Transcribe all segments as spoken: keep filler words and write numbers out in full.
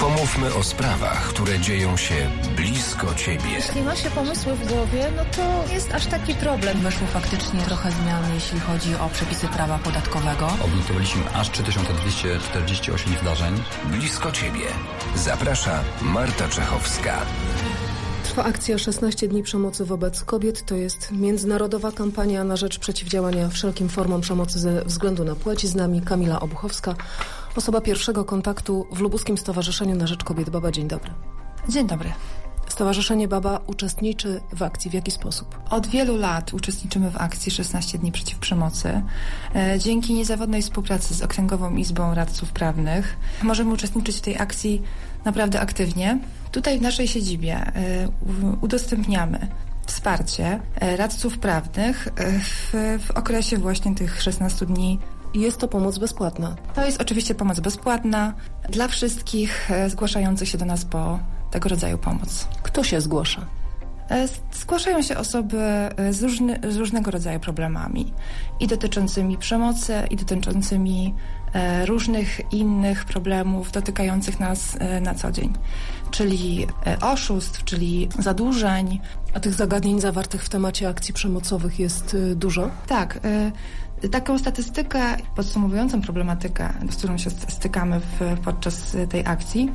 Pomówmy o sprawach, które dzieją się blisko Ciebie. Jeśli ma się pomysły w głowie, no to jest aż taki problem. Weszło faktycznie trochę zmian, jeśli chodzi o przepisy prawa podatkowego. Odnotowaliśmy aż trzy tysiące dwieście czterdzieści osiem zdarzeń. Blisko Ciebie. Zaprasza Marta Czechowska. Trwa akcja szesnaście dni przemocy wobec kobiet. To jest międzynarodowa kampania na rzecz przeciwdziałania wszelkim formom przemocy ze względu na płeć. Z nami Kamila Obuchowska, osoba pierwszego kontaktu w Lubuskim Stowarzyszeniu na Rzecz Kobiet BABA. Dzień dobry. Dzień dobry. Stowarzyszenie BABA uczestniczy w akcji. W jaki sposób? Od wielu lat uczestniczymy w akcji szesnaście dni przeciw przemocy. Dzięki niezawodnej współpracy z Okręgową Izbą Radców Prawnych możemy uczestniczyć w tej akcji naprawdę aktywnie. Tutaj w naszej siedzibie udostępniamy wsparcie radców prawnych w, w okresie właśnie tych szesnastu dni. Jest to pomoc bezpłatna? To jest oczywiście pomoc bezpłatna dla wszystkich zgłaszających się do nas po tego rodzaju pomoc. Kto się zgłasza? Zgłaszają się osoby z, różny, z różnego rodzaju problemami i dotyczącymi przemocy, i dotyczącymi e, różnych innych problemów dotykających nas e, na co dzień, czyli e, oszustw, czyli zadłużeń. A tych zagadnień zawartych w temacie akcji przemocowych jest y, dużo? Tak. Y, taką statystykę podsumowującą problematykę, z którą się stykamy w, podczas tej akcji,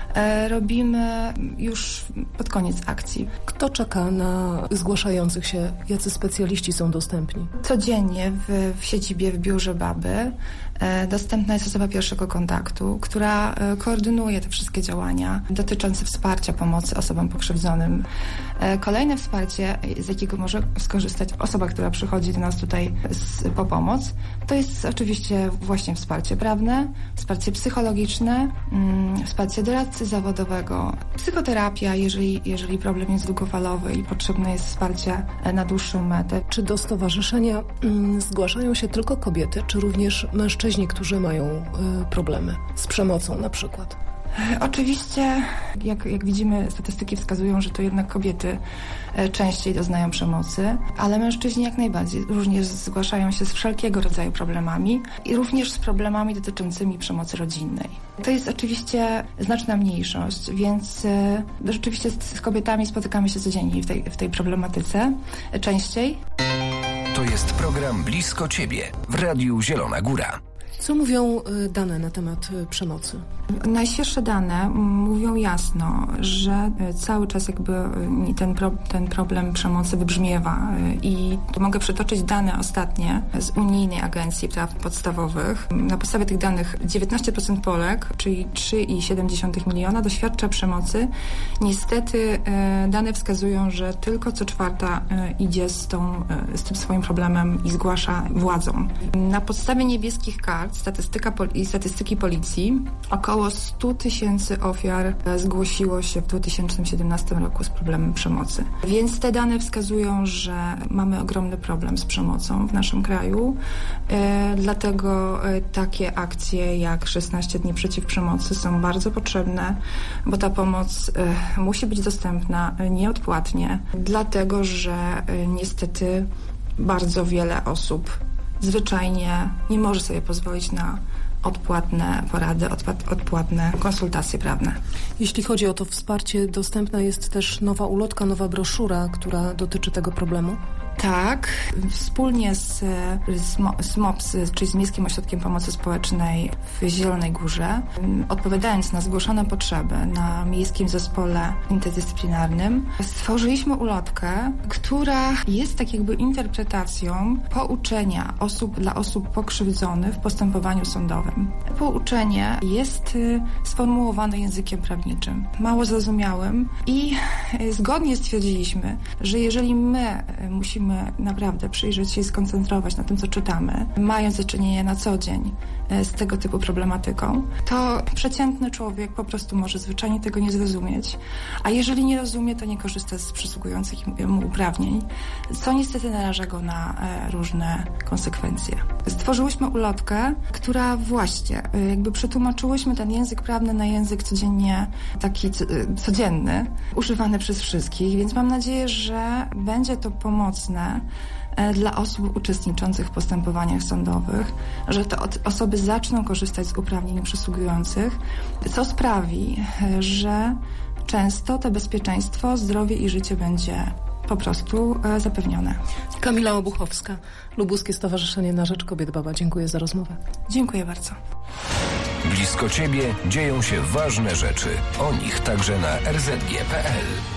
robimy już pod koniec akcji. Kto czeka na zgłaszających się? Jacy specjaliści są dostępni? Codziennie w, w siedzibie, w biurze BABY e, dostępna jest osoba pierwszego kontaktu, która e, koordynuje te wszystkie działania dotyczące wsparcia pomocy osobom pokrzywdzonym. E, kolejne wsparcie, z jakiego może skorzystać osoba, która przychodzi do nas tutaj z, po pomoc, to jest oczywiście właśnie wsparcie prawne, wsparcie psychologiczne, mm, wsparcie doradcy zawodowego, psychoterapia, jeżeli, jeżeli problem jest długofalowy i potrzebne jest wsparcie na dłuższą metę. Czy do stowarzyszenia mm, zgłaszają się tylko kobiety, czy również mężczyźni, którzy mają y, problemy z przemocą na przykład? Oczywiście, jak, jak widzimy, statystyki wskazują, że to jednak kobiety częściej doznają przemocy, ale mężczyźni jak najbardziej również zgłaszają się z wszelkiego rodzaju problemami i również z problemami dotyczącymi przemocy rodzinnej. To jest oczywiście znaczna mniejszość, więc rzeczywiście z kobietami spotykamy się codziennie w tej, w tej problematyce częściej. To jest program Blisko Ciebie w Radiu Zielona Góra. Co mówią dane na temat przemocy? Najświeższe dane mówią jasno, że cały czas jakby ten, pro, ten problem przemocy wybrzmiewa i mogę przytoczyć dane ostatnie z Unijnej Agencji Praw Podstawowych. Na podstawie tych danych dziewiętnaście procent Polek, czyli trzy przecinek siedem miliona doświadcza przemocy. Niestety dane wskazują, że tylko co czwarta idzie z, tą, z tym swoim problemem i zgłasza władzom. Na podstawie niebieskich kart statystyka i statystyki policji około sto tysięcy ofiar zgłosiło się w dwa tysiące siedemnastym roku z problemem przemocy. Więc te dane wskazują, że mamy ogromny problem z przemocą w naszym kraju. E, dlatego e, takie akcje jak szesnaście dni przeciw przemocy są bardzo potrzebne, bo ta pomoc e, musi być dostępna nieodpłatnie, dlatego że e, niestety bardzo wiele osób zwyczajnie nie może sobie pozwolić na odpłatne porady, odpłatne konsultacje prawne. Jeśli chodzi o to wsparcie, dostępna jest też nowa ulotka, nowa broszura, która dotyczy tego problemu? Tak. Wspólnie z, z, z M O P S, czyli z Miejskim Ośrodkiem Pomocy Społecznej w Zielonej Górze, odpowiadając na zgłoszone potrzeby na Miejskim Zespole Interdyscyplinarnym, stworzyliśmy ulotkę, która jest tak jakby interpretacją pouczenia osób dla osób pokrzywdzonych w postępowaniu sądowym. Pouczenie jest sformułowane językiem prawniczym, mało zrozumiałym i zgodnie stwierdziliśmy, że jeżeli my musimy naprawdę przyjrzeć się i skoncentrować na tym, co czytamy, mając do czynienia na co dzień z tego typu problematyką, to przeciętny człowiek po prostu może zwyczajnie tego nie zrozumieć, a jeżeli nie rozumie, to nie korzysta z przysługujących mu uprawnień, co niestety naraża go na różne konsekwencje. Stworzyłyśmy ulotkę, która właśnie jakby przetłumaczyłyśmy ten język prawny na język codziennie taki codzienny, używany przez wszystkich, więc mam nadzieję, że będzie to pomocne dla osób uczestniczących w postępowaniach sądowych, że te osoby zaczną korzystać z uprawnień przysługujących, co sprawi, że często to bezpieczeństwo, zdrowie i życie będzie po prostu zapewnione. Kamila Obuchowska, Lubuskie Stowarzyszenie na Rzecz Kobiet Baba. Dziękuję za rozmowę. Dziękuję bardzo. Blisko Ciebie dzieją się ważne rzeczy. O nich także na er zet gie kropka pe el.